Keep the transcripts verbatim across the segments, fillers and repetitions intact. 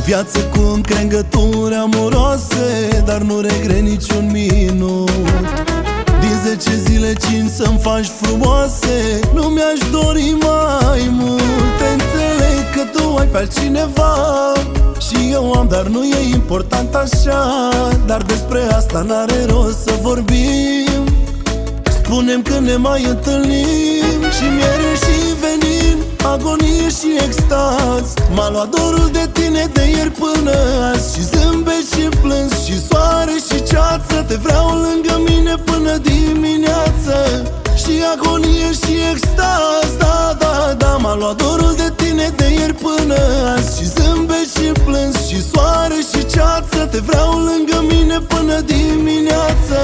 viață cu încrengături amoroase, dar nu regret niciun minut. Din zece zile cinci să-mi faci frumoase, nu mi-aș dori mai mult. Te înțeleg că tu ai pe altcineva și eu am, dar nu e important așa. Dar despre asta n-are rost să vorbim. Spunem că ne mai întâlnim. Și miere și venin, agonie și extaz. M-a luat dorul de tine de ieri până azi. Și zâmbet și plâns și soare și ceață. Te vreau lângă mine până dimineață. Și agonie și extaz, da, da, da. M-a luat dorul de tine de ieri până azi. Și zâmbet și plâns și soare și ceață. Te vreau lângă mine până dimineață.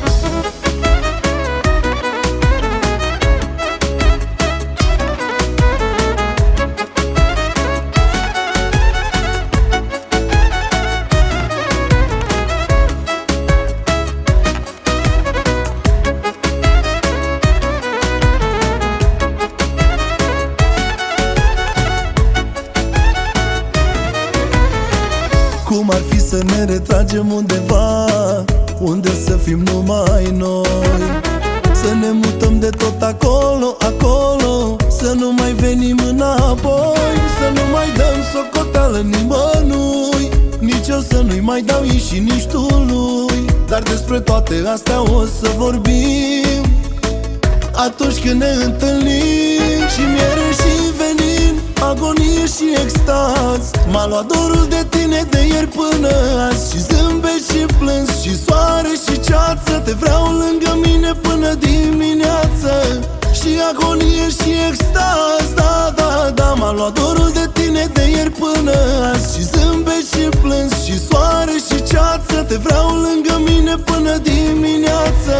Cum ar fi să ne retragem undeva, unde să fim numai noi? Să ne mutăm de tot acolo, acolo, să nu mai venim înapoi. Să nu mai dăm socoteală nimănui, nici eu să nu-i mai dau ei și nici tu lui. Dar despre toate astea o să vorbim atunci când ne întâlnim. Și miere și venin, agonie și extaz. M-a luat dorul de tine de ieri până azi. Și zâmbet și plâns și soare și ceață. Te vreau lângă mine până dimineață. Și agonie și extaz, da, da, da. M-a luat dorul de tine de ieri până azi. Și zâmbet și plâns și soare și ceață. Te vreau lângă mine până dimineață.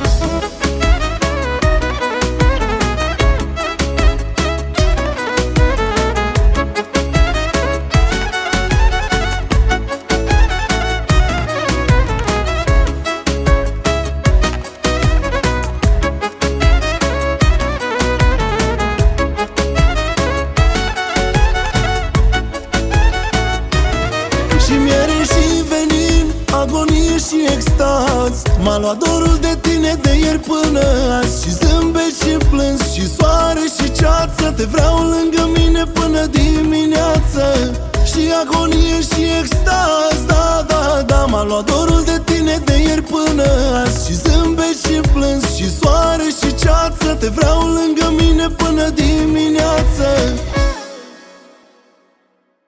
Și miere și venin, agonie și extaz. M-a luat dorul de tine de ieri până azi. Și zâmbet și plâns și soare și ceață. Te vreau lângă mine până dimineață. Și agonie și extaz, da, da, da. M-a luat dorul de tine de ieri până azi. Și zâmbet și plâns și soare și ceață. Te vreau lângă mine până dimineață.